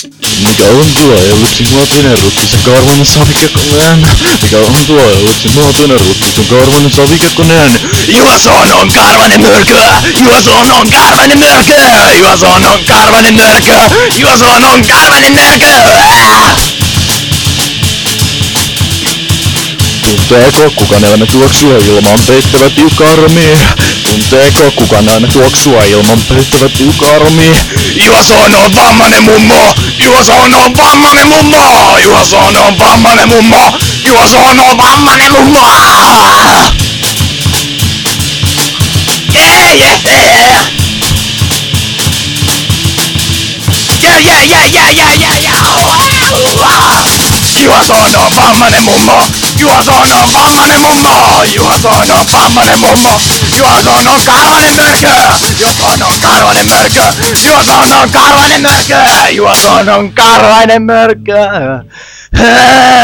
Mikä on tuo eluksi muotoinen ruttisen karvanen savikekkoneen? Mikä on tuo eluksi muotoinen ruttisen karvanen savikekkoneen? Juoson on karvanen mörkö! Juoson on karvanen mörkö! Juoson on karvanen mörkö! Juoson on karvanen mörkö! Tunteeko kukaan elämä tuoksua ilman peittävä tiukka armi? Tunteeko kukaan aina tuoksua ilman peittävä tiukka armi? Juoson on vammanen mummo! Juoson on vammanen mummo! Juoson on vammanen mummo! Juoson on vammanen mummo! Yeah! Juoson on vammanen mummo! Juoson on vammanen mummo! Juoson on vammanen mummo! Juoson on karvanen mörkö! Juoson on karvanen mörkö! Juoson on karvanen mörkö! Juoson on karvanen mörkö!